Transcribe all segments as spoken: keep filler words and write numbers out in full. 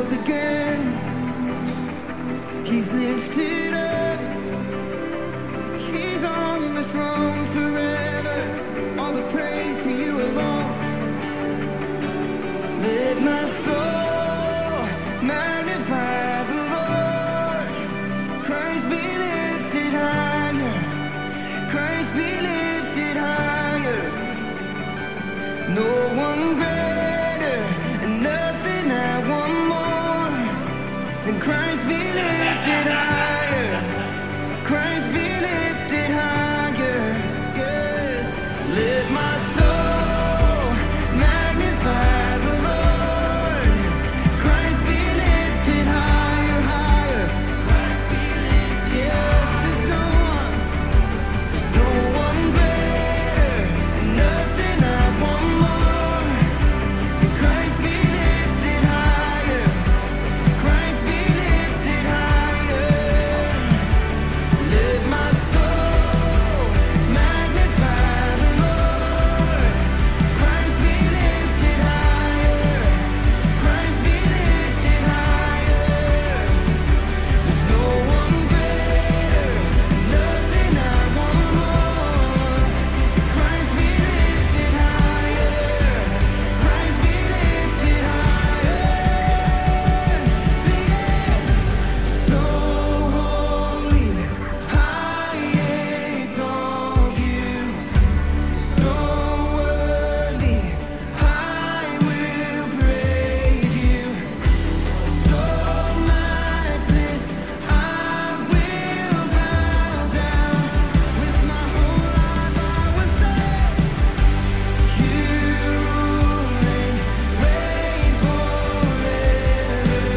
rose again. He's lifted up. He's on the throne forever. All the praise to you alone. Let my soul magnify the Lord. Christ be lifted higher. Christ be lifted higher. No one greater and nothing I want more than Christ be lifted higher. Christ be lifted higher. Yes. Let my soul magnify the Lord. Christ be lifted higher, higher. Christ be lifted. Yes, there's no one. There's no one greater and nothing I want more than Christ be lifted higher. Christ be lifted higher. Let my soul magnify the Lord. Christ be lifted higher. Christ be lifted higher. There's no one greater, nothing I want more. Christ be lifted higher. Christ be lifted higher. Sing it. So holy, I exalt you. So worthy, I will praise you. So matchless, I will bow down. With my whole life I will say, you rule and reign forever.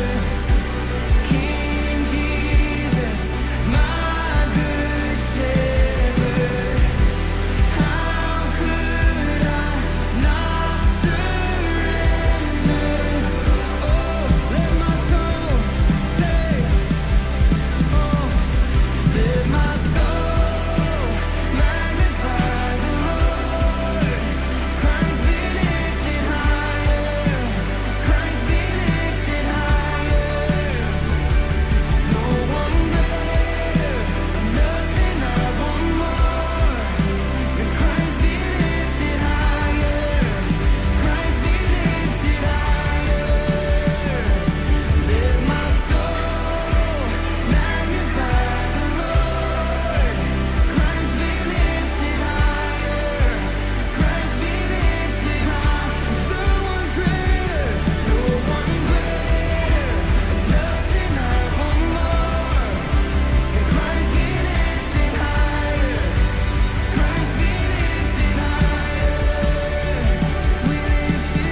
King Jesus, my good shepherd. How could I not surrender? Oh, let my soul say, oh, let my soul magnify the Lord. Christ be lifted higher. Christ be lifted higher. No one greater, nothing I want more than Christ be lifted higher. Christ be lifted higher. Let my soul magnify the Lord. Christ be lifted higher. Christ be lifted high. No one greater, no one greater, nothing I want more than Christ be lifted higher. Christ be lifted higher. We lift you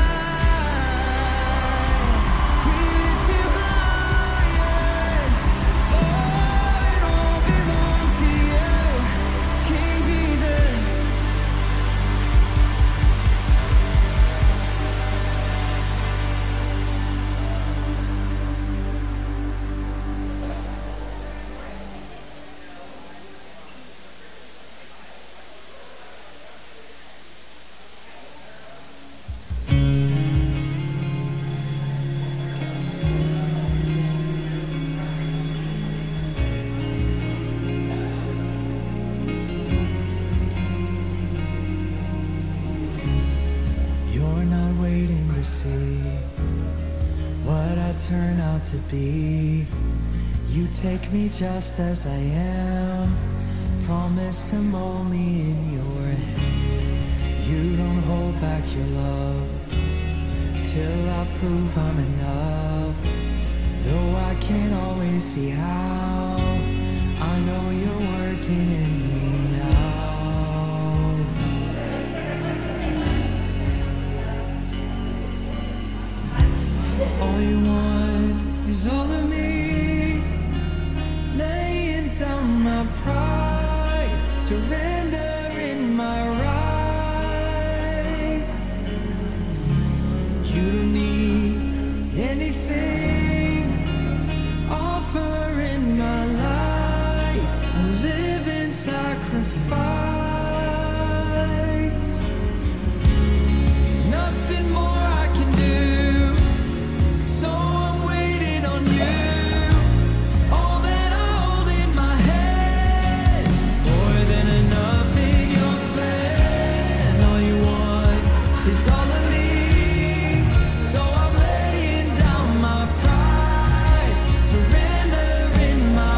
high. We lift you high. Oh, it all belongs to you, King Jesus. You're not waiting to see what I turn out to be. You take me just as I am. Promise to mold me in your hand. You don't hold back your love till I prove I'm enough. Though I can't always see how, I know you're working in me now. All you want is all of me, laying down my pride, surrendering my rights. You don't need anything, offering my life, a living sacrifice. is all of me. So I'm laying down my pride, surrendering my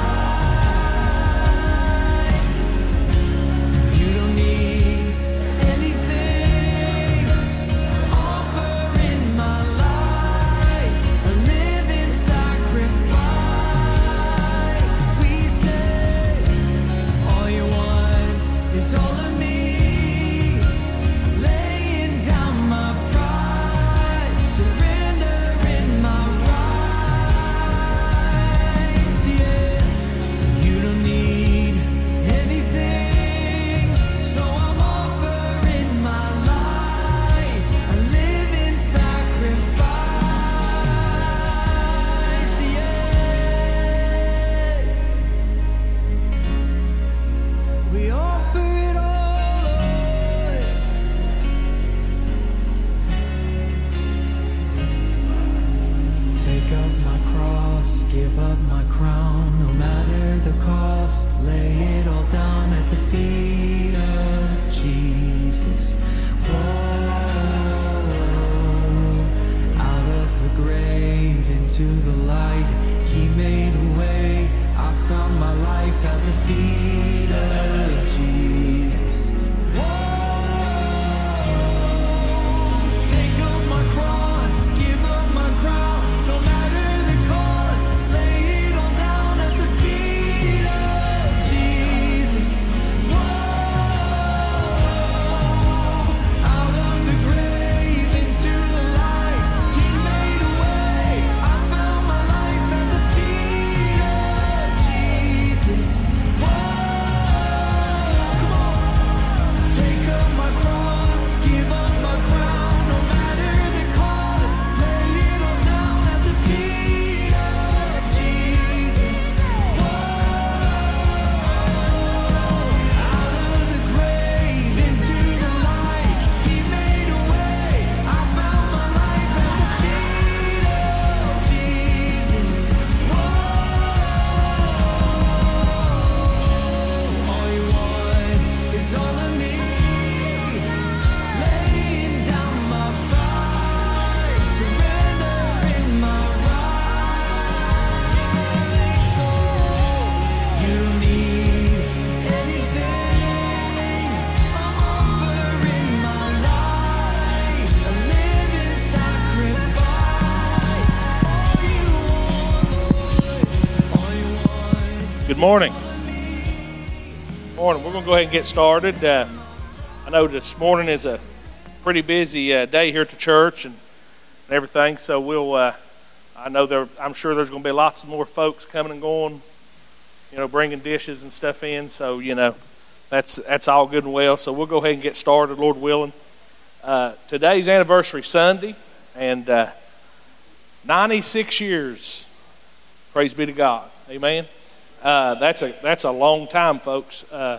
rights. You don't need anything, offering my life, a living sacrifice. We say all you want is all of me. Laying down my pride, surrendering my rights. Yeah, you don't need anything, so I'm offering my life, a living sacrifice. Yeah, we offer it all, Lord. Take up my cross, give up my crown, no matter the cost. Lay it all down at the feet of Jesus. Whoa, out of the grave into the light, He made a way. I found my life at the feet of Jesus. Whoa, take up my cross, give up my crown, no matter the cost. Lay it all down at the feet of Jesus. Whoa, out of the grave into the light, He made a way. I found my life at the feet of Jesus. Whoa, come on. Take up my cross, give up my crown, no matter the cost. Lay it all down at the feet of Jesus. Whoa, out of the grave into the light, He made a way. I found my life at the feet of Jesus. Whoa, all you want is all of me. Laying down my pride, surrendering my rights. Oh, you don't need anything. I'm offering my life, a living sacrifice. All you want, all you want. Good morning. Morning. We're going to go ahead and get started. Uh, I know this morning is a pretty busy uh, day here at the church and, and everything, so we'll. Uh, I know there. I'm sure there's going to be lots more folks coming and going, you know, bringing dishes and stuff in. So you know, that's that's all good and well. So we'll go ahead and get started, Lord willing. Uh, today's anniversary Sunday, and uh, ninety-six years. Praise be to God. Amen. Uh, that's a that's a long time, folks. Uh,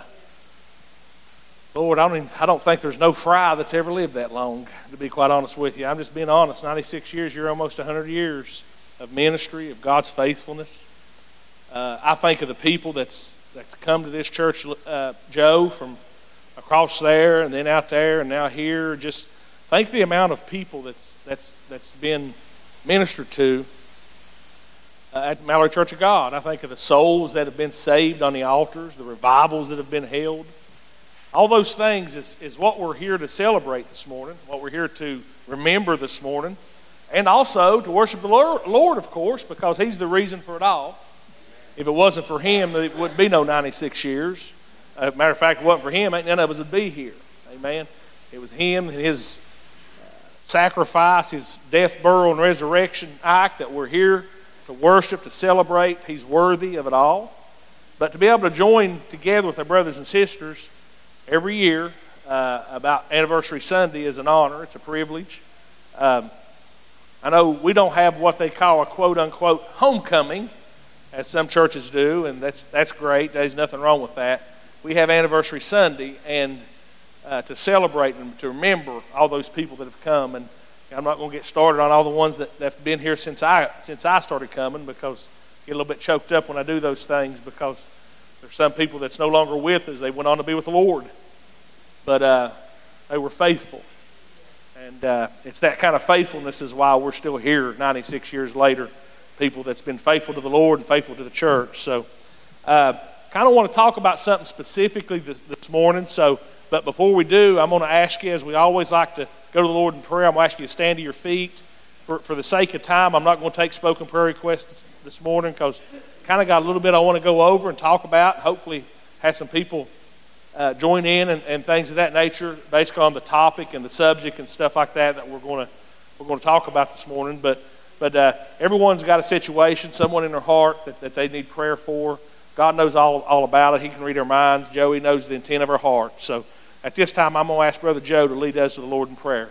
Lord, I don't even, I don't think there's no fry that's ever lived that long. To be quite honest with you, I'm just being honest. ninety-six years, you're almost one hundred years of ministry, of God's faithfulness. Uh, I think of the people that's that's come to this church, uh, Joe, from across there and then out there and now here. Just think the amount of people that's that's that's been ministered to uh, at Mallory Church of God. I think of the souls that have been saved on the altars, the revivals that have been held. All those things is, is what we're here to celebrate this morning, what we're here to remember this morning, and also to worship the Lord, Lord, of course, because He's the reason for it all. If it wasn't for Him, there wouldn't be no ninety-six years. Uh, matter of fact, if it wasn't for Him, ain't none of us would be here. Amen. It was Him and His uh, sacrifice, His death, burial, and resurrection act that we're here to worship, to celebrate. He's worthy of it all. But to be able to join together with our brothers and sisters every year uh, about Anniversary Sunday is an honor. It's a privilege. Um, I know we don't have what they call a quote-unquote homecoming, as some churches do, and that's that's great. There's nothing wrong with that. We have Anniversary Sunday, and uh, to celebrate and to remember all those people that have come. And I'm not going to get started on all the ones that, that have been here since I since I started coming, because I get a little bit choked up when I do those things, because there's some people that's no longer with us. They went on to be with the Lord. But uh, they were faithful. And uh, it's that kind of faithfulness is why we're still here ninety-six years later, people that's been faithful to the Lord and faithful to the church. So uh, kind of want to talk about something specifically this, this morning. So, but before we do, I'm going to ask you, as we always like to go to the Lord in prayer, I'm going to ask you to stand to your feet. For, for the sake of time, I'm not going to take spoken prayer requests this, this morning because kind of got a little bit I want to go over and talk about. Hopefully have some people uh, join in and, and things of that nature, basically on the topic and the subject and stuff like that that we're going to we're going to talk about this morning. But but uh, everyone's got a situation, someone in their heart that, that they need prayer for. God knows all all about it. He can read our minds. Joey knows the intent of our heart. So at this time, I'm going to ask Brother Joe to lead us to the Lord in prayer.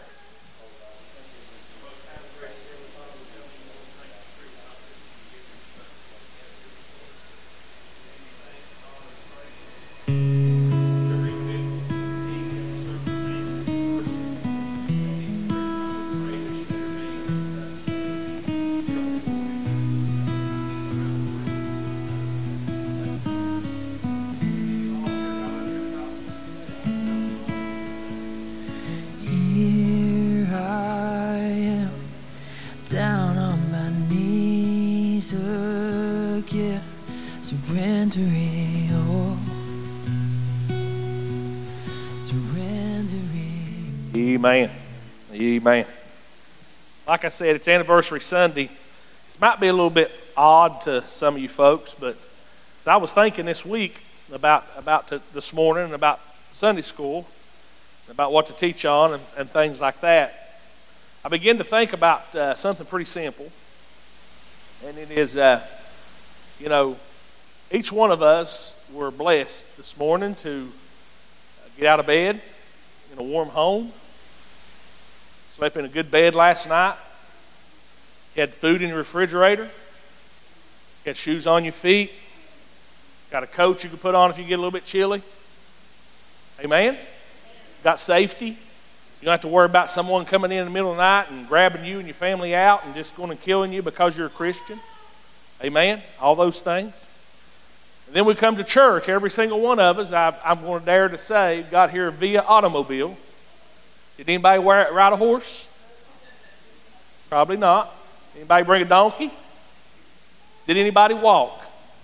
Amen. Amen. Like I said, it's Anniversary Sunday. This might be a little bit odd to some of you folks, but as I was thinking this week about about to, this morning and about Sunday school, about what to teach on and, and things like that, I began to think about uh, something pretty simple. And it is, uh, you know, each one of us were blessed this morning to get out of bed in a warm home. Slept in a good bed last night. You had food in your refrigerator. You had shoes on your feet. Got a coat you can put on if you get a little bit chilly. Amen? Got safety. You don't have to worry about someone coming in in the middle of the night and grabbing you and your family out and just going and killing you because you're a Christian. Amen? All those things. And then we come to church. Every single one of us, I, I'm going to dare to say, got here via automobile. Did anybody ride a horse? Probably not. Anybody bring a donkey? Did anybody walk?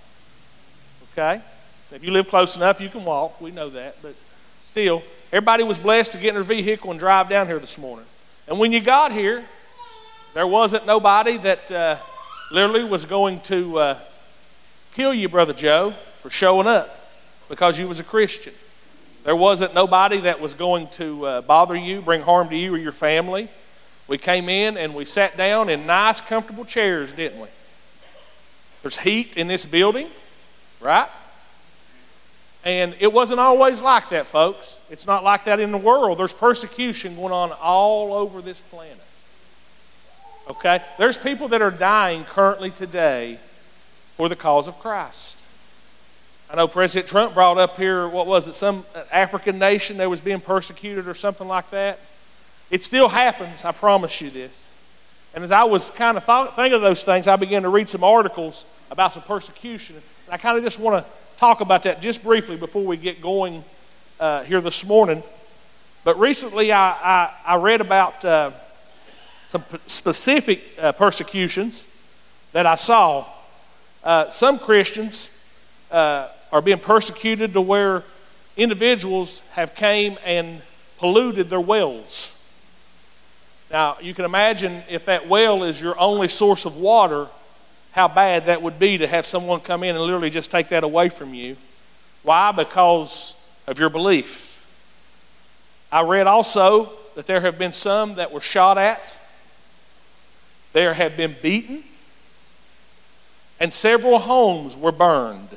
Okay. If you live close enough, you can walk. We know that. But still, everybody was blessed to get in their vehicle and drive down here this morning. And when you got here, there wasn't nobody that uh, literally was going to uh, kill you, Brother Joe, for showing up because you was a Christian. There wasn't nobody that was going to uh, bother you, bring harm to you or your family. We came in and we sat down in nice, comfortable chairs, didn't we? There's heat in this building, right? And it wasn't always like that, folks. It's not like that in the world. There's persecution going on all over this planet. Okay? There's people that are dying currently today for the cause of Christ. I know President Trump brought up here, what was it, some African nation that was being persecuted or something like that. It still happens, I promise you this. And as I was kind of thought, thinking of those things, I began to read some articles about some persecution. And I kind of just want to talk about that just briefly before we get going uh, here this morning. But recently I, I, I read about uh, some p- specific uh, persecutions that I saw. Uh, some Christians uh, are being persecuted to where individuals have came and polluted their wells. Now, you can imagine if that well is your only source of water, how bad that would be to have someone come in and literally just take that away from you. Why? Because of your belief. I read also that there have been some that were shot at. There have been beaten. And several homes were burned.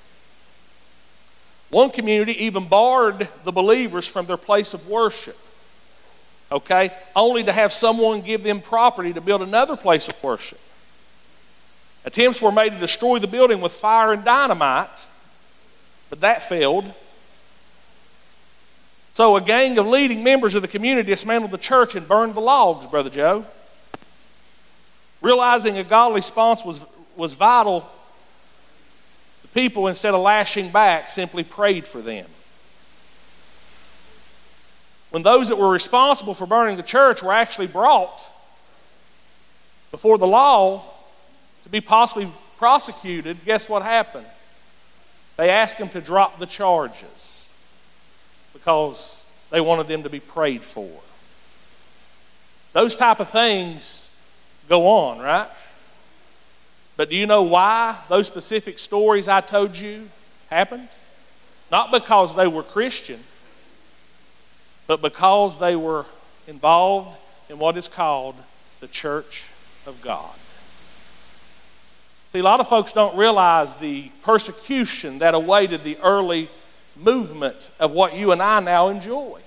One community even barred the believers from their place of worship. Okay? Only to have someone give them property to build another place of worship. Attempts were made to destroy the building with fire and dynamite, but that failed. So a gang of leading members of the community dismantled the church and burned the logs, Brother Joe. Realizing a godly response was, was vital, the people, instead of lashing back, simply prayed for them. when those that were responsible for burning the church were actually brought before the law to be possibly prosecuted, guess what happened? They asked them to drop the charges because they wanted them to be prayed for. Those type of things go on, right? But do you know why those specific stories I told you happened? Not because they were Christian, but because they were involved in what is called the Church of God. See, a lot of folks don't realize the persecution that awaited the early movement of what you and I now enjoy.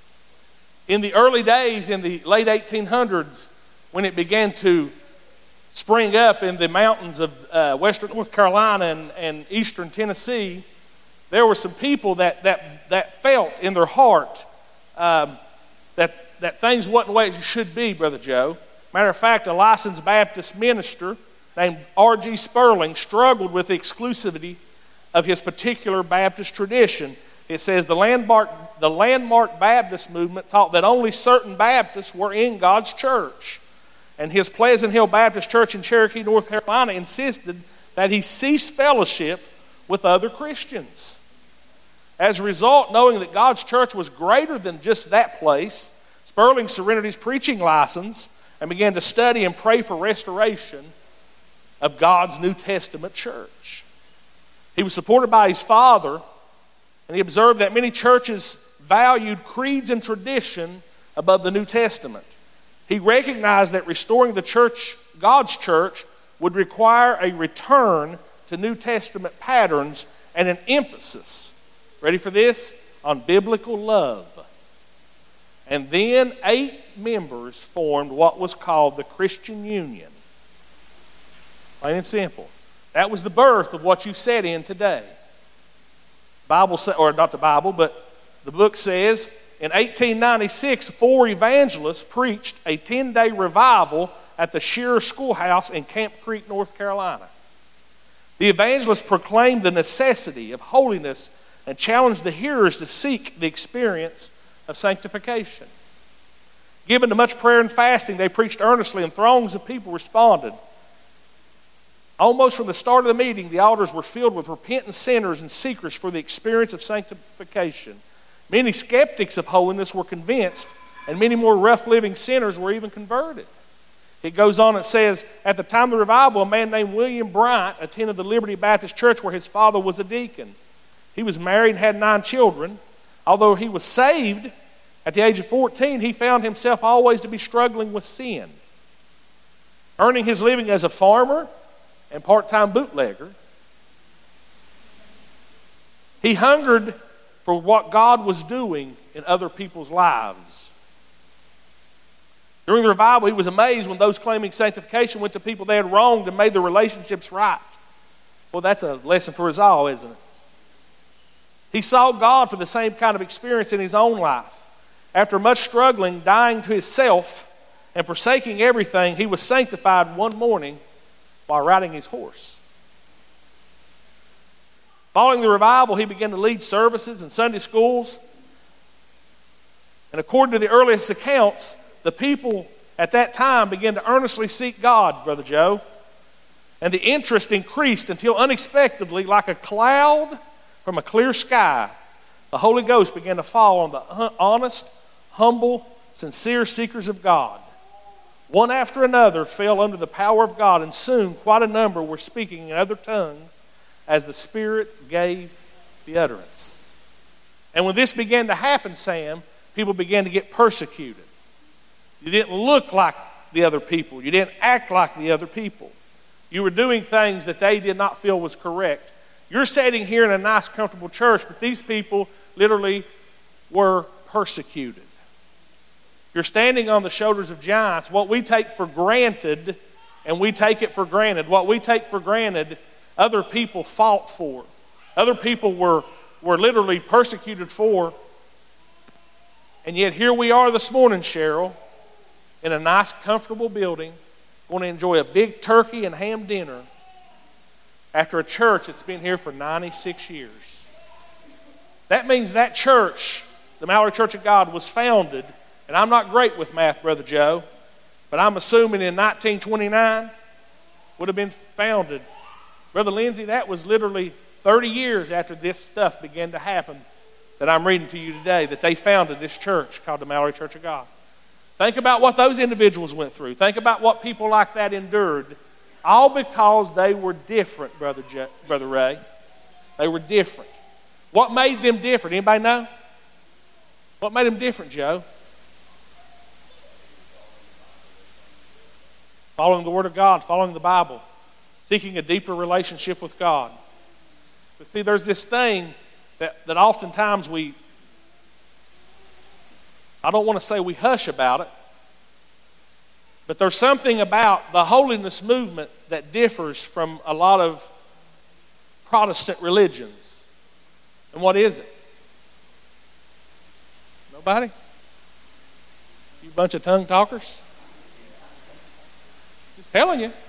In the early days, in the late eighteen hundreds, when it began to spring up in the mountains of uh, western North Carolina and, and eastern Tennessee, there were some people that, that, that felt in their heart um, that, that things wasn't the way it should be, Brother Joe. Matter of fact, a licensed Baptist minister named R G Sperling struggled with the exclusivity of his particular Baptist tradition. It says the landmark, the landmark Baptist movement taught that only certain Baptists were in God's church. And his Pleasant Hill Baptist Church in Cherokee, North Carolina, insisted that he cease fellowship with other Christians. As a result, knowing that God's church was greater than just that place, Sperling surrendered his preaching license and began to study and pray for restoration of God's New Testament church. He was supported by his father, and he observed that many churches valued creeds and tradition above the New Testament. He recognized that restoring the church, God's church, would require a return to New Testament patterns and an emphasis, ready for this, on biblical love. And then eight members formed what was called the Christian Union. Plain and simple. That was the birth of what you sat in today. Bible, or not the Bible, but the book says in eighteen ninety-six, four evangelists preached a ten-day revival at the Shearer Schoolhouse in Camp Creek, North Carolina. The evangelists proclaimed the necessity of holiness and challenged the hearers to seek the experience of sanctification. Given to much prayer and fasting, they preached earnestly, and throngs of people responded. Almost from the start of the meeting, the altars were filled with repentant sinners and seekers for the experience of sanctification. Many skeptics of holiness were convinced, and many more rough-living sinners were even converted. It goes on and says, at the time of the revival, a man named William Bryant attended the Liberty Baptist Church where his father was a deacon. He was married and had nine children. Although he was saved at the age of fourteen, he found himself always to be struggling with sin. Earning his living as a farmer and part-time bootlegger, he hungered for what God was doing in other people's lives. During the revival, he was amazed when those claiming sanctification went to people they had wronged and made their relationships right. Well, that's a lesson for us all, isn't it? He saw God for the same kind of experience in his own life. After much struggling, dying to himself, and forsaking everything, he was sanctified one morning while riding his horse. Following the revival, he began to lead services in Sunday schools. And according to the earliest accounts, the people at that time began to earnestly seek God, Brother Joe. And the interest increased until unexpectedly, like a cloud from a clear sky, the Holy Ghost began to fall on the honest, humble, sincere seekers of God. One after another fell under the power of God, and soon quite a number were speaking in other tongues as the Spirit gave the utterance. And when this began to happen, Sam, people began to get persecuted. You didn't look like the other people. You didn't act like the other people. You were doing things that they did not feel was correct. You're sitting here in a nice, comfortable church, but these people literally were persecuted. You're standing on the shoulders of giants. What we take for granted, and we take it for granted, what we take for granted, other people fought for. Other people were, were literally persecuted for. And yet here we are this morning, Cheryl, in a nice, comfortable building, going to enjoy a big turkey and ham dinner after a church that's been here for ninety-six years. That means that church the Mallory Church of God was founded, and I'm not great with math, Brother Joe, but I'm assuming in nineteen twenty-nine would have been founded. Brother Lindsay, that was literally thirty years after this stuff began to happen that I'm reading to you today, that they founded this church called the Mallory Church of God. Think about what those individuals went through. Think about what people like that endured, all because they were different, Brother, Je- Brother Ray. They were different. What made them different? Anybody know? What made them different, Joe? Following the Word of God, following the Bible, seeking a deeper relationship with God. But see, there's this thing that, that oftentimes we, I don't want to say we hush about it, but there's something about the holiness movement that differs from a lot of Protestant religions. And what is it? Nobody? You bunch of tongue talkers? Just telling you.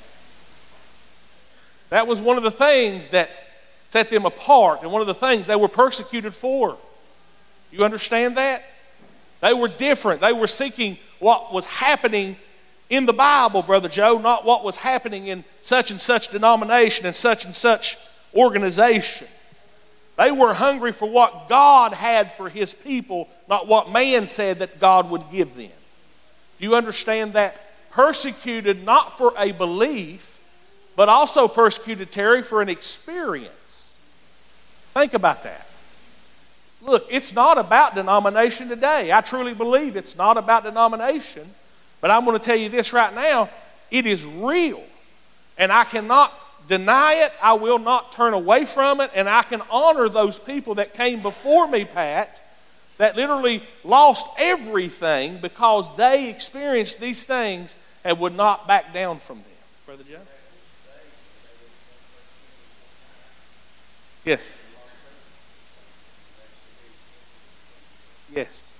That was one of the things that set them apart and one of the things they were persecuted for. You understand that? They were different. They were seeking what was happening in the Bible, Brother Joe, not what was happening in such and such denomination and such and such organization. They were hungry for what God had for His people, not what man said that God would give them. Do you understand that? Persecuted not for a belief, but also persecuted, Terry, for an experience. Think about that. Look, it's not about denomination today. I truly believe it's not about denomination. But I'm going to tell you this right now. It is real. And I cannot deny it. I will not turn away from it. And I can honor those people that came before me, Pat, that literally lost everything because they experienced these things and would not back down from them. Brother Joe? Yes. Yes.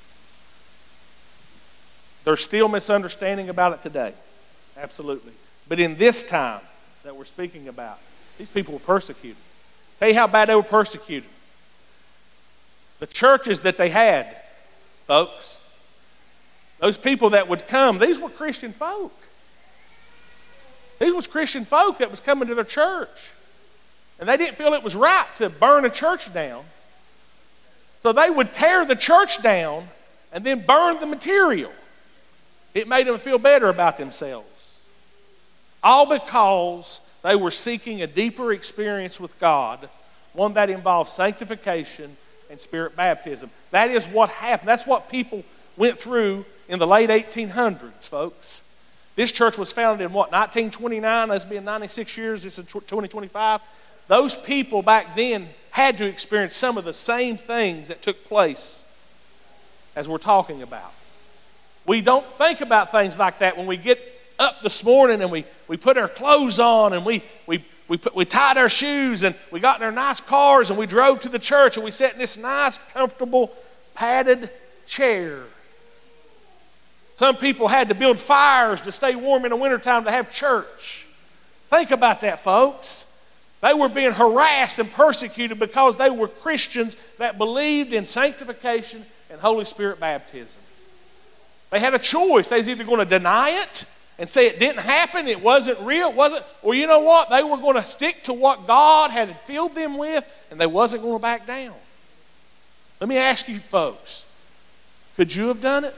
There's still misunderstanding about it today. Absolutely. But in this time that we're speaking about, these people were persecuted. Tell you how bad they were persecuted. The churches that they had, folks, those people that would come, these were Christian folk. These was Christian folk that was coming to their church. And they didn't feel it was right to burn a church down. So they would tear the church down and then burn the material. It made them feel better about themselves. All because they were seeking a deeper experience with God, one that involved sanctification and spirit baptism. That is what happened. That's what people went through in the late eighteen hundreds, folks. This church was founded in what, nineteen twenty-nine? That's been ninety-six years. This is twenty twenty-five. Those people back then had to experience some of the same things that took place as we're talking about. We don't think about things like that when we get up this morning and we, we put our clothes on and we, we, we, put, we tied our shoes and we got in our nice cars and we drove to the church and we sat in this nice, comfortable, padded chair. Some people had to build fires to stay warm in the wintertime to have church. Think about that, folks. They were being harassed and persecuted because they were Christians that believed in sanctification and Holy Spirit baptism. They had a choice. They was either going to deny it and say it didn't happen, it wasn't real, it wasn't, or you know what? They were going to stick to what God had filled them with, and they wasn't going to back down. Let me ask you folks, could you have done it?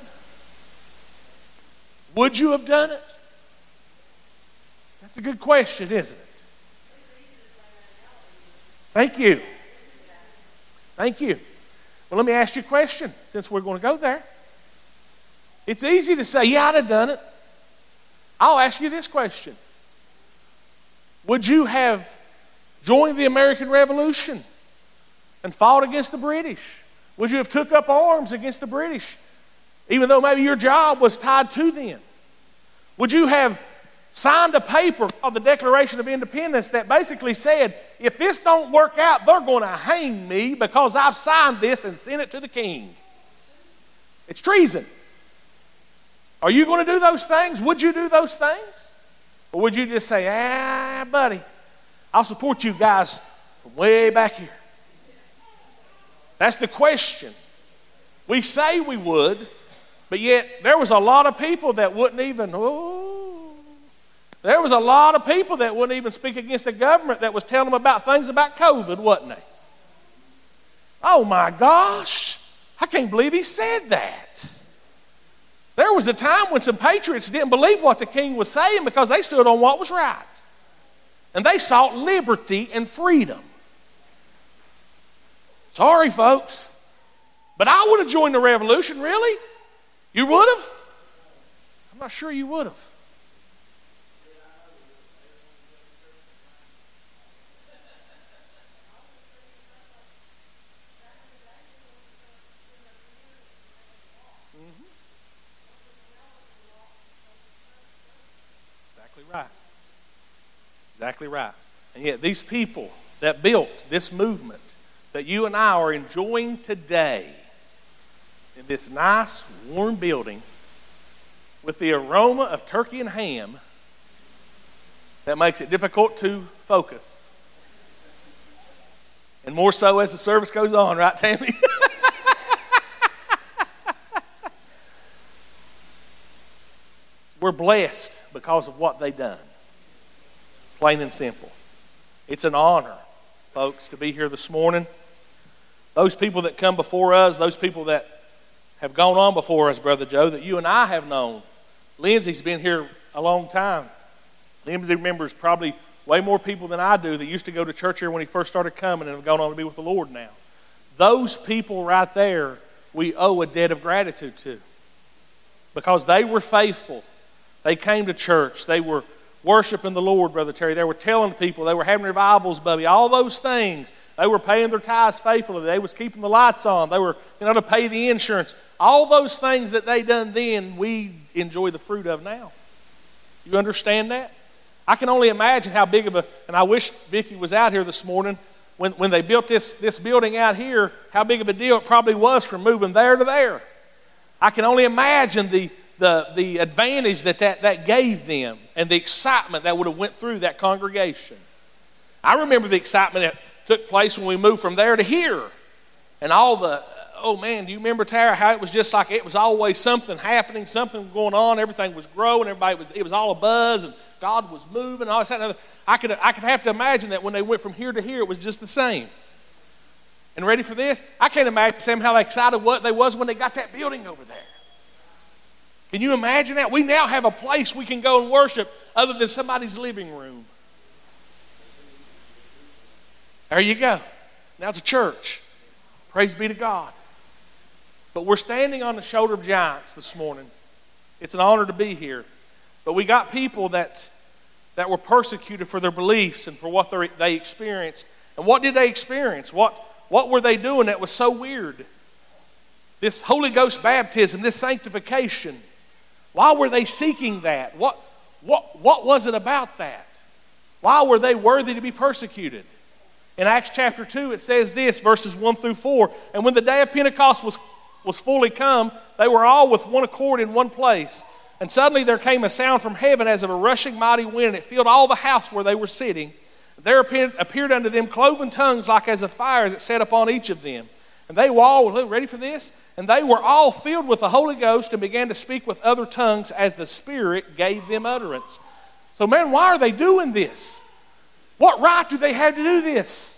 Would you have done it? That's a good question, isn't it? Thank you. Thank you. Well, let me ask you a question since we're going to go there. It's easy to say, yeah, I'd have done it. I'll ask you this question. Would you have joined the American Revolution and fought against the British? Would you have took up arms against the British, even though maybe your job was tied to them? Would you have signed a paper called the Declaration of Independence that basically said, if this don't work out, they're going to hang me because I've signed this and sent it to the king? It's treason. Are you going to do those things? Would you do those things? Or would you just say, ah, buddy, I'll support you guys from way back here? That's the question. We say we would, but yet there was a lot of people that wouldn't even, oh, there was a lot of people that wouldn't even speak against the government that was telling them about things about COVID, wasn't they? Oh my gosh, I can't believe he said that. There was a time when some patriots didn't believe what the king was saying because they stood on what was right. And they sought liberty and freedom. Sorry, folks. But I would have joined the revolution, really? You would have? I'm not sure you would have. Mm-hmm. Exactly right. Exactly right. And yet these people that built this movement that you and I are enjoying today in this nice, warm building with the aroma of turkey and ham that makes it difficult to focus. And more so as the service goes on, right, Tammy? We're blessed because of what they've done. Plain and simple. It's an honor, folks, to be here this morning. Those people that come before us, those people that have gone on before us, Brother Joe, that you and I have known. Lindsay's been here a long time. Lindsay remembers probably way more people than I do that used to go to church here when he first started coming and have gone on to be with the Lord now. Those people right there, we owe a debt of gratitude to. Because they were faithful. They came to church. They were worshiping the Lord, Brother Terry. They were telling people. They were having revivals, Bubby. All those things. They were paying their tithes faithfully. They was keeping the lights on. They were, you know, to pay the insurance. All those things that they done then, we enjoy the fruit of now. You understand that? I can only imagine how big of a, and I wish Vicki was out here this morning, when, when they built this, this building out here, how big of a deal it probably was from moving there to there. I can only imagine the the, the advantage that, that that gave them and the excitement that would have went through that congregation. I remember the excitement that took place when we moved from there to here. And all the, oh man, do you remember, Tara, how it was just like it was always something happening, something going on, everything was growing, everybody was, it was all a buzz, and God was moving, and all this and other. I could, I could have to imagine that when they went from here to here, it was just the same. And ready for this? I can't imagine Sam how excited what they was when they got that building over there. Can you imagine that? We now have a place we can go and worship other than somebody's living room. There you go. Now it's a church. Praise be to God. But we're standing on the shoulder of giants this morning. It's an honor to be here. But we got people that, that were persecuted for their beliefs and for what they experienced. And what did they experience? What, what were they doing that was so weird? This Holy Ghost baptism, this sanctification. Why were they seeking that? What, what, what was it about that? Why were they worthy to be persecuted? In Acts chapter two, it says this, verses one through four. And when the day of Pentecost was, was fully come, they were all with one accord in one place. And suddenly there came a sound from heaven as of a rushing mighty wind, and it filled all the house where they were sitting. There appeared, appeared unto them cloven tongues like as of fire, as it sat upon each of them. And they were all, ready for this? And they were all filled with the Holy Ghost and began to speak with other tongues as the Spirit gave them utterance. So man, why are they doing this? What right do they have to do this?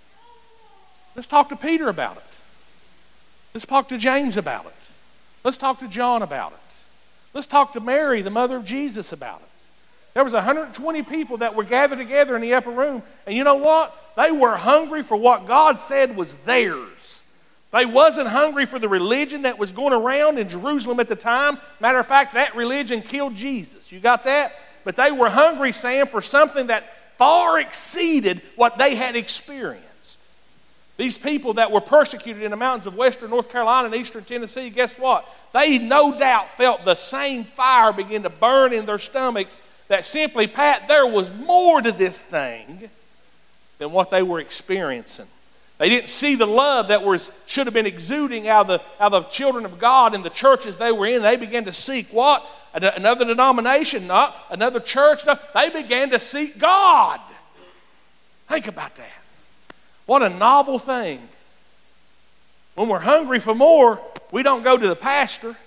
Let's talk to Peter about it. Let's talk to James about it. Let's talk to John about it. Let's talk to Mary, the mother of Jesus, about it. There was one hundred twenty people that were gathered together in the upper room. And you know what? They were hungry for what God said was theirs. They wasn't hungry for the religion that was going around in Jerusalem at the time. Matter of fact, that religion killed Jesus. You got that? But they were hungry, Sam, for something that far exceeded what they had experienced. These people that were persecuted in the mountains of western North Carolina and eastern Tennessee, guess what? They no doubt felt the same fire begin to burn in their stomachs that simply, Pat, there was more to this thing than what they were experiencing. They didn't see the love that was should have been exuding out of, the, out of the children of God in the churches they were in. They began to seek what? Another denomination, not another church. No. They began to seek God. Think about that. What a novel thing. When we're hungry for more, we don't go to the pastor.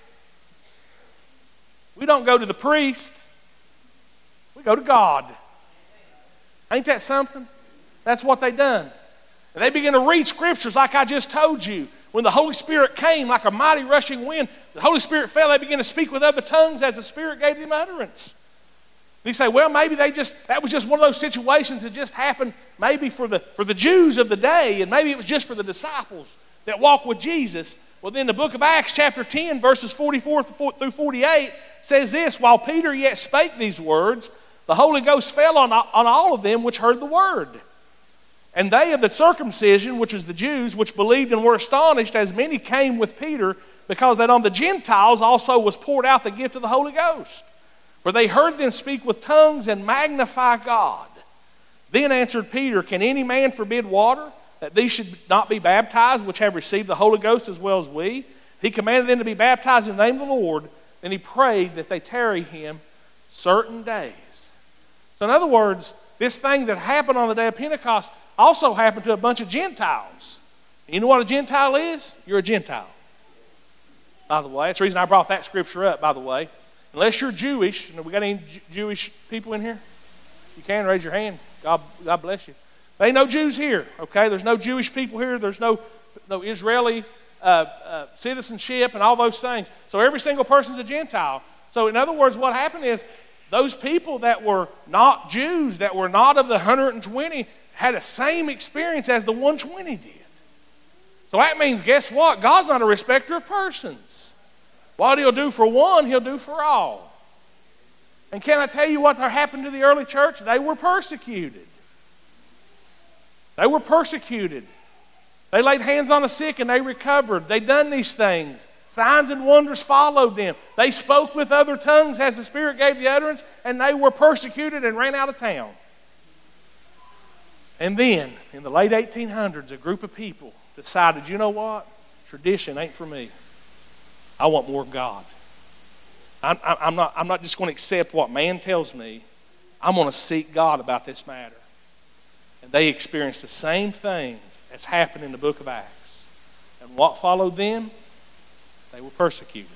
We don't go to the priest. We go to God. Ain't that something? That's what they done. And they began to read scriptures like I just told you. When the Holy Spirit came like a mighty rushing wind, the Holy Spirit fell, they began to speak with other tongues as the Spirit gave them utterance. And you say, well, maybe they just, that was just one of those situations that just happened maybe for the, for the Jews of the day, and maybe it was just for the disciples that walked with Jesus. Well, then the book of Acts chapter ten, verses forty-four through forty-eight says this, while Peter yet spake these words, the Holy Ghost fell on, on all of them which heard the word. And they of the circumcision, which is the Jews, which believed and were astonished, as many came with Peter, because that on the Gentiles also was poured out the gift of the Holy Ghost. For they heard them speak with tongues and magnify God. Then answered Peter, can any man forbid water, that these should not be baptized, which have received the Holy Ghost as well as we? He commanded them to be baptized in the name of the Lord. Then he prayed that they tarry him certain days. So in other words, this thing that happened on the day of Pentecost also happened to a bunch of Gentiles. You know what a Gentile is? You're a Gentile. By the way, that's the reason I brought that scripture up, by the way. Unless you're Jewish, and we got any J- Jewish people in here? You can raise your hand. God, God bless you. There ain't no Jews here, okay? There's no Jewish people here. There's no, no Israeli uh, uh, citizenship and all those things. So every single person's a Gentile. So in other words, what happened is those people that were not Jews, that were not of the one hundred twenty, had the same experience as the one hundred twenty did. So that means, guess what? God's not a respecter of persons. What he'll do for one, he'll do for all. And can I tell you what happened to the early church? They were persecuted. They were persecuted. They laid hands on the sick and they recovered. They done these things. Signs and wonders followed them. They spoke with other tongues as the Spirit gave the utterance, and they were persecuted and ran out of town. And then, in the late eighteen hundreds, a group of people decided, you know what? Tradition ain't for me. I want more of God. I'm, I'm, not, I'm not just going to accept what man tells me. I'm going to seek God about this matter. And they experienced the same thing as happened in the book of Acts. And what followed them? They were persecuted.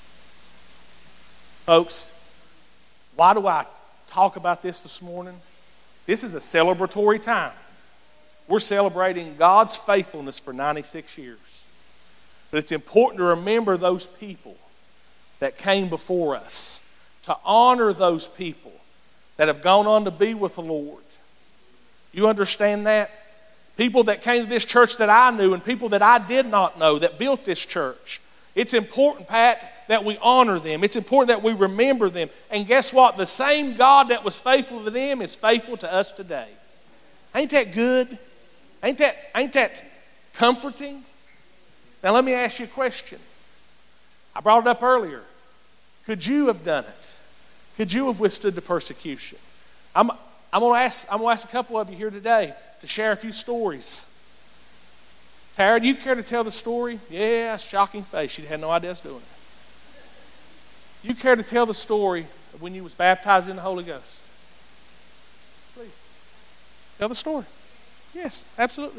Folks, why do I talk about this this morning? This is a celebratory time. We're celebrating God's faithfulness for ninety-six years. But it's important to remember those people that came before us, to honor those people that have gone on to be with the Lord. You understand that? People that came to this church that I knew and people that I did not know that built this church. It's important, Pat, that we honor them. It's important that we remember them. And guess what? The same God that was faithful to them is faithful to us today. Ain't that good? Ain't that, ain't that comforting? Now let me ask you a question. I brought it up earlier. Could you have done it? Could you have withstood the persecution? I'm, I'm going to ask, I'm going to ask a couple of you here today to share a few stories. Tara, do you care to tell the story? Yeah, shocking face. She had no idea I was doing it. You care to tell the story of when you was baptized in the Holy Ghost? Please. Tell the story. Yes, absolutely.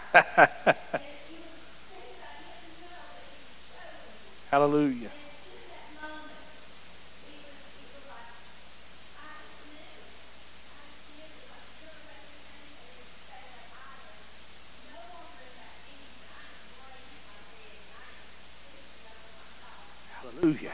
Hallelujah. Hallelujah.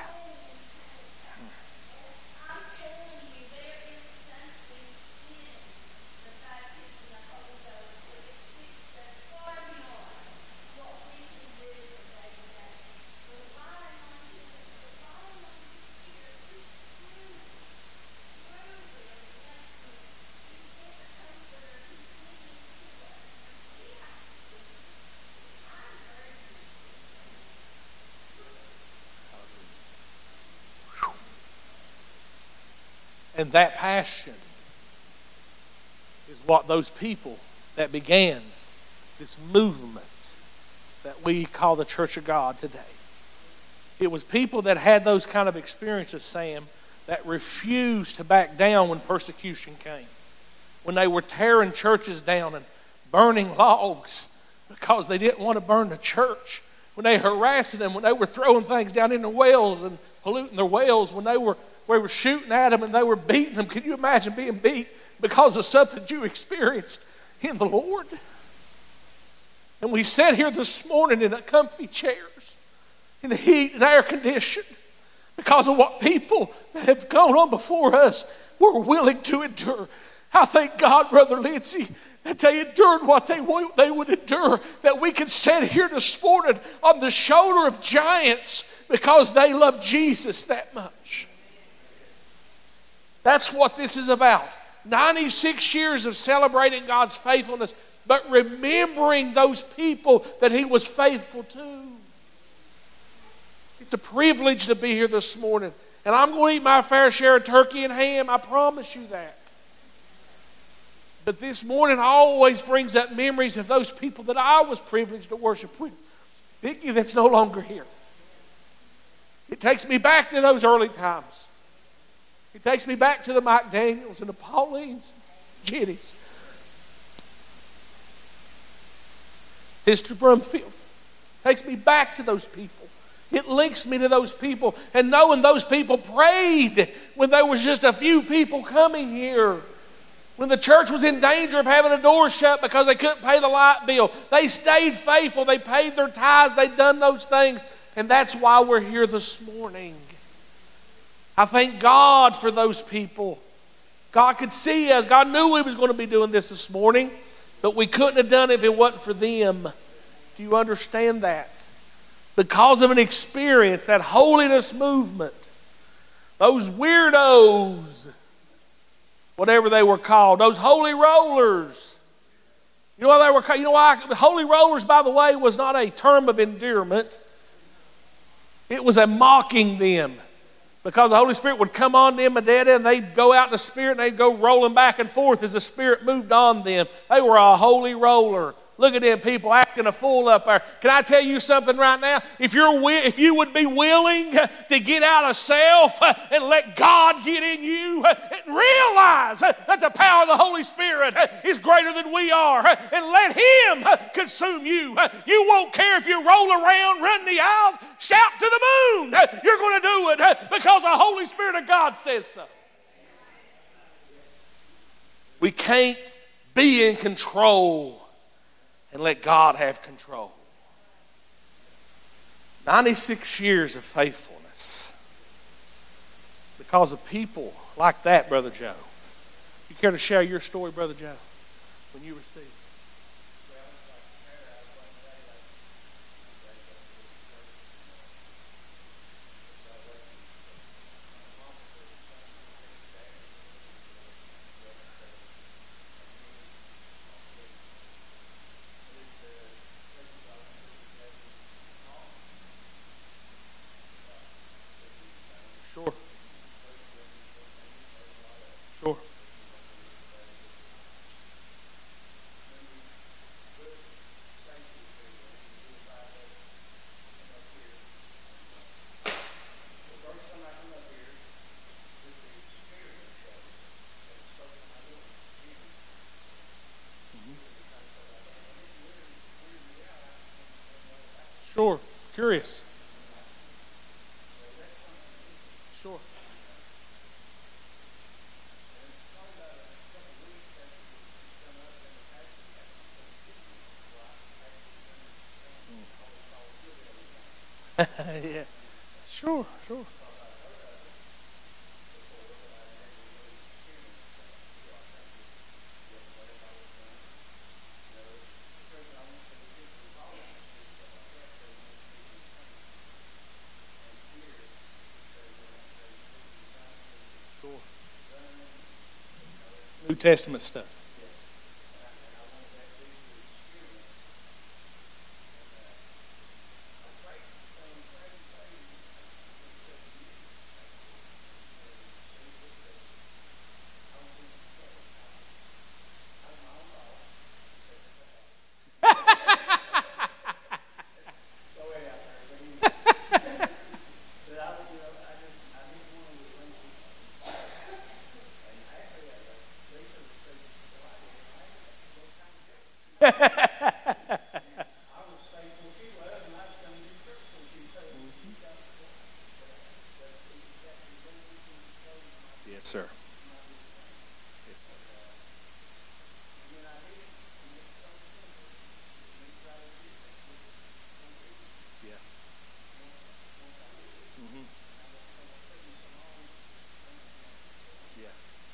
And that passion is what those people that began this movement that we call the Church of God today. It was people that had those kind of experiences, Sam, that refused to back down when persecution came. When they were tearing churches down and burning logs because they didn't want to burn the church. When they were harassing them, when they were throwing things down in their wells and polluting their wells, when they were We were shooting at them and they were beating them. Can you imagine being beat because of something you experienced in the Lord? And we sat here this morning in comfy chairs, in the heat and air conditioned, because of what people that have gone on before us were willing to endure. I thank God, Brother Lindsay, that they endured what they, they would endure, that we can sit here this morning on the shoulder of giants because they love Jesus that much. That's what this is about. ninety-six years of celebrating God's faithfulness, but remembering those people that He was faithful to. It's a privilege to be here this morning. And I'm going to eat my fair share of turkey and ham. I promise you that. But this morning always brings up memories of those people that I was privileged to worship with. Vicki that's no longer here. It takes me back to those early times. It takes me back to the Mike Daniels and the Paulines, Jenny's, Sister Brumfield. It takes me back to those people. It links me to those people. And knowing those people prayed when there was just a few people coming here. When the church was in danger of having a door shut because they couldn't pay the light bill. They stayed faithful. They paid their tithes. They'd done those things. And that's why we're here this morning. I thank God for those people. God could see us. God knew we was going to be doing this this morning, but we couldn't have done it if it wasn't for them. Do you understand that? Because of an experience, that holiness movement, those weirdos, whatever they were called, those holy rollers. You know why they were called? You know why? Holy rollers, by the way, was not a term of endearment. It was a mocking them. Because the Holy Spirit would come on them and and they'd go out in the Spirit and they'd go rolling back and forth as the Spirit moved on them. They were a holy roller. Look at them people acting a fool up there. Can I tell you something right now? If you're if you would be willing to get out of self and let God get in you and realize that the power of the Holy Spirit is greater than we are and let Him consume you. You won't care if you roll around, run the aisles, shout to the moon. You're going to do it because the Holy Spirit of God says so. We can't be in control and let God have control. ninety-six years of faithfulness. Because of people like that, Brother Joe. You care to share your story, Brother Joe, when you received? Sure. Sure. Curious. Sure. Yeah. Sure, sure. Sure. New Testament stuff. Yes, sir. Yes, sir. Yeah. Mm-hmm. Yeah.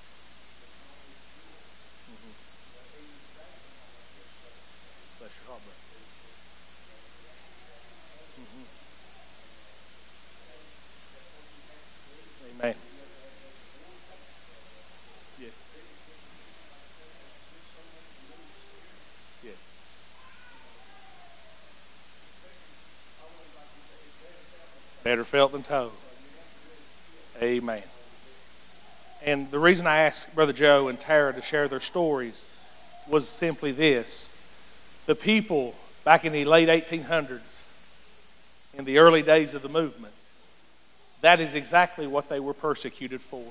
Mm-hmm. Bless your heart, brother. Mm-hmm. Amen. Yes. Yes. Better felt than told. Amen. And the reason I asked Brother Joe and Tara to share their stories was simply this. The people back in the late eighteen hundreds, in the early days of the movement, that is exactly what they were persecuted for.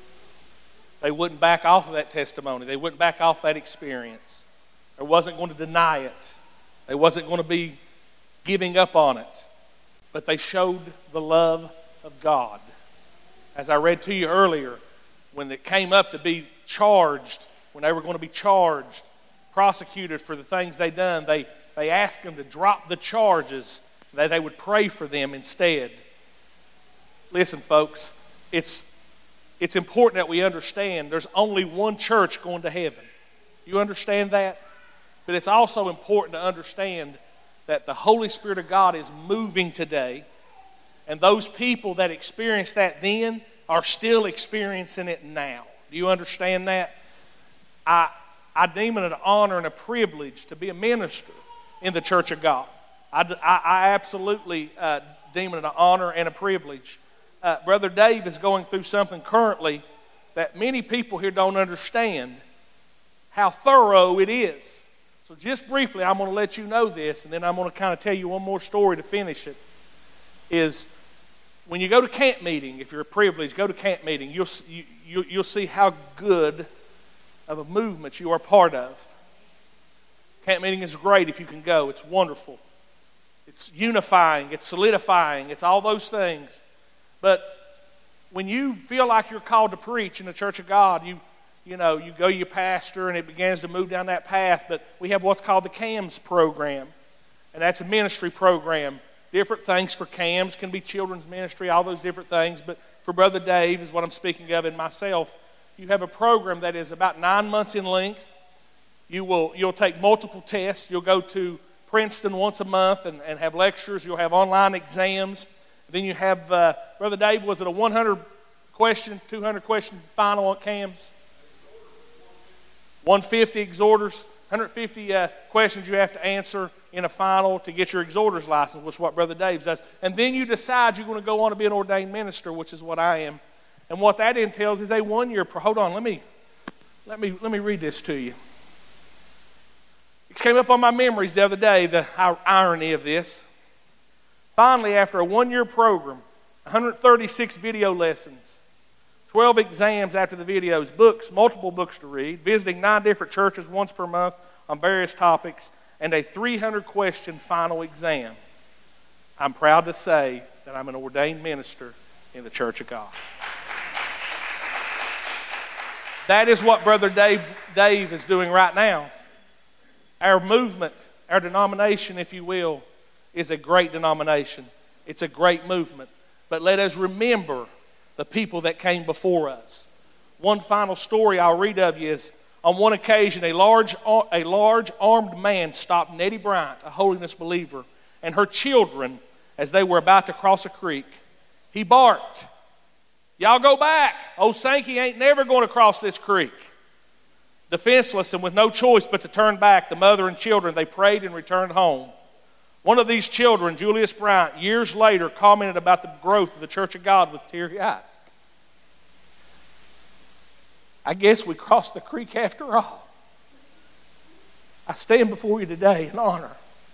They wouldn't back off of that testimony. They wouldn't back off that experience. They wasn't going to deny it. They wasn't going to be giving up on it. But they showed the love of God. As I read to you earlier, when it came up to be charged, when they were going to be charged, prosecuted for the things they done, they, they asked them to drop the charges, that they would pray for them instead. Listen, folks, it's, it's important that we understand there's only one church going to heaven. You understand that? But it's also important to understand that the Holy Spirit of God is moving today, and those people that experienced that then are still experiencing it now. Do you understand that? I, I deem it an honor and a privilege to be a minister in the Church of God. I, I, I absolutely uh, deem it an honor and a privilege. Uh, Brother Dave is going through something currently that many people here don't understand how thorough it is. So just briefly, I'm going to let you know this, and then I'm going to kind of tell you one more story to finish it, is when you go to camp meeting, if you're a privilege, go to camp meeting, you'll, you, you, you'll see how good of a movement you are part of. Camp meeting is great if you can go. It's wonderful. It's unifying. It's solidifying. It's all those things. But when you feel like you're called to preach in the Church of God, you you know, you go to your pastor and it begins to move down that path. But we have what's called the CAMS program, and that's a ministry program. Different things for CAMS can be children's ministry, all those different things. But for Brother Dave is what I'm speaking of, and myself, you have a program that is about nine months in length. You will, you'll take multiple tests. You'll go to Princeton once a month and, and have lectures. You'll have online exams. Then you have, uh, Brother Dave, was it a one hundred question, two hundred question final on CAMS? one hundred fifty exhorters, one hundred fifty uh, questions you have to answer in a final to get your exhorter's license, which is what Brother Dave does. And then you decide you're going to go on to be an ordained minister, which is what I am. And what that entails is a one-year, pro- hold on, let me, let me, let me read this to you. It came up on my memories the other day, the irony of this. Finally, after a one-year program, one hundred thirty-six video lessons, twelve exams after the videos, books, multiple books to read, visiting nine different churches once per month on various topics, and a three hundred question final exam. I'm proud to say that I'm an ordained minister in the Church of God. That is what Brother Dave, Dave is doing right now. Our movement, our denomination, if you will, is a great denomination. It's a great movement. But let us remember the people that came before us. One final story I'll read of you is, on one occasion, a large, a large armed man stopped Nettie Bryant, a holiness believer, and her children as they were about to cross a creek. He barked, "Y'all go back. Old Sankey ain't never going to cross this creek." Defenseless and with no choice but to turn back, the mother and children, they prayed and returned home. One of these children, Julius Bryant, years later commented about the growth of the Church of God with teary eyes. "I guess we crossed the creek after all. I stand before you today in honor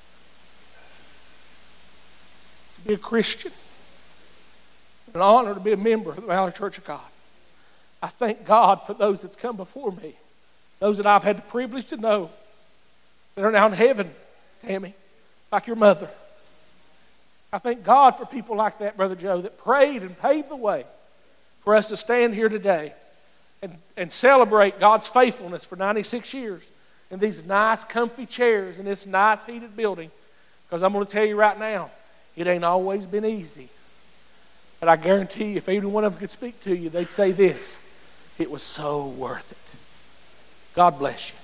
to be a Christian, an honor to be a member of the Valley Church of God. I thank God for those that's come before me, those that I've had the privilege to know that are now in heaven, Tammy, like your mother. I thank God for people like that, Brother Joe, that prayed and paved the way for us to stand here today and, and celebrate God's faithfulness for ninety-six years in these nice, comfy chairs in this nice, heated building. Because I'm going to tell you right now, it ain't always been easy. But I guarantee you, if any one of them could speak to you, they'd say this: it was so worth it. God bless you.